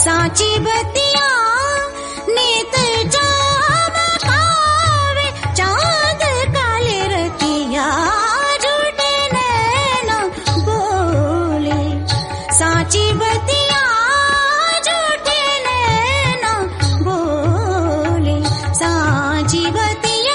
साची बतिया नीत चमकावे चांद काले रतिया झूठे नैना बोले साची बतिया झूठे नैना बोले साची बतिया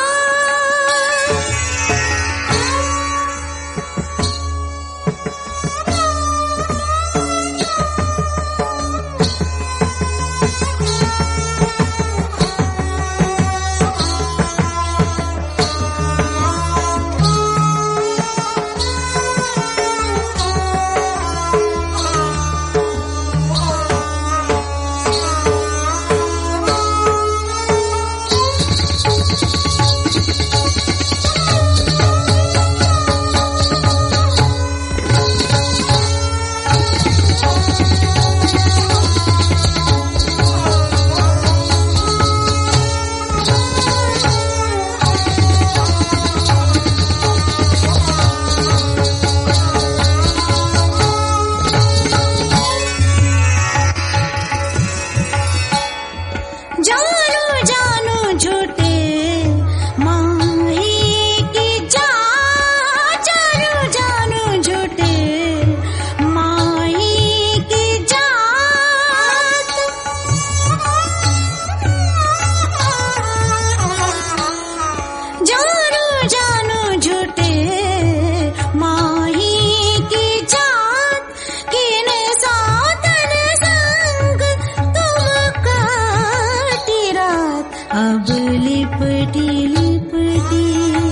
अब लिपटी लिपटी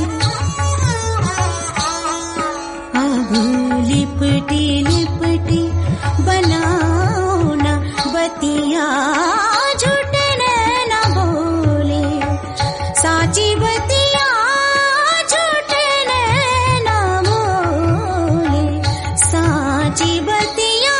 अब लिपटी लिपटी बनाओ ना बतिया झूठे नैना बोले साची बतिया झूठे नैना बोले साची बतिया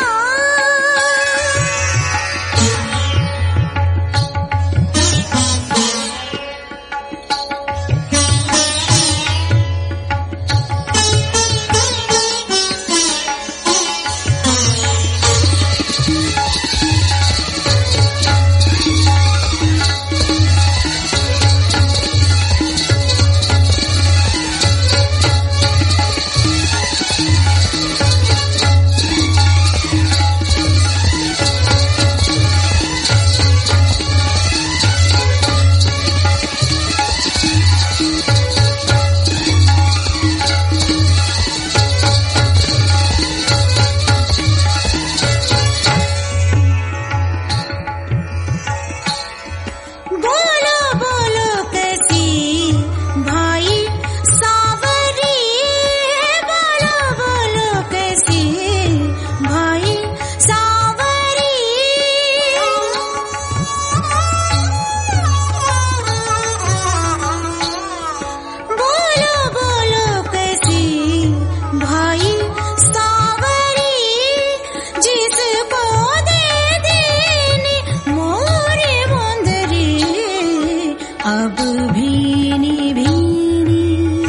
अब भीनी भीनी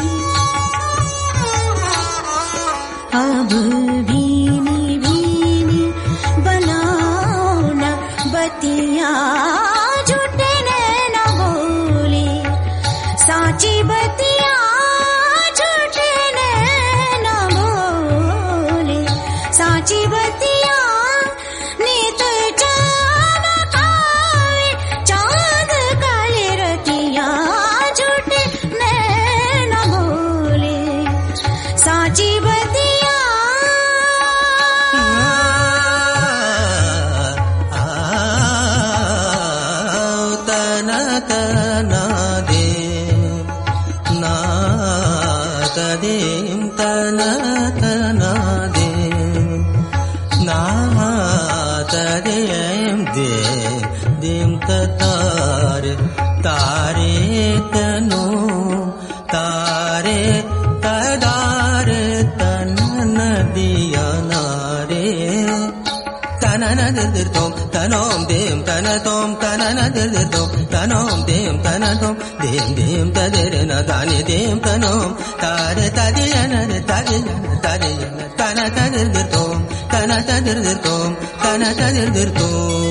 अब भीनी भीनी बनाओ ना बतिया झूठे नैना बोले साची बतिया झूठे नैना बोले साची बतिया नीत चमकावे चांद काले रतिया झूठे नैना बोले साची बतिया तना तना दे ना तदेम तना तना दे ना तदेम दे देम तार तारे तनो तारे तदार तन नदिया नारे तननदिर्दोम तनोम देम तनतोम तननदिर्दोम तनोम देम तनतोम देम देम तदिरन तानि देम तनोम तारे तदिरन तदिरन तदिरन तनतदिर्दोम तनतदिर्दोम तनतदिर्दोम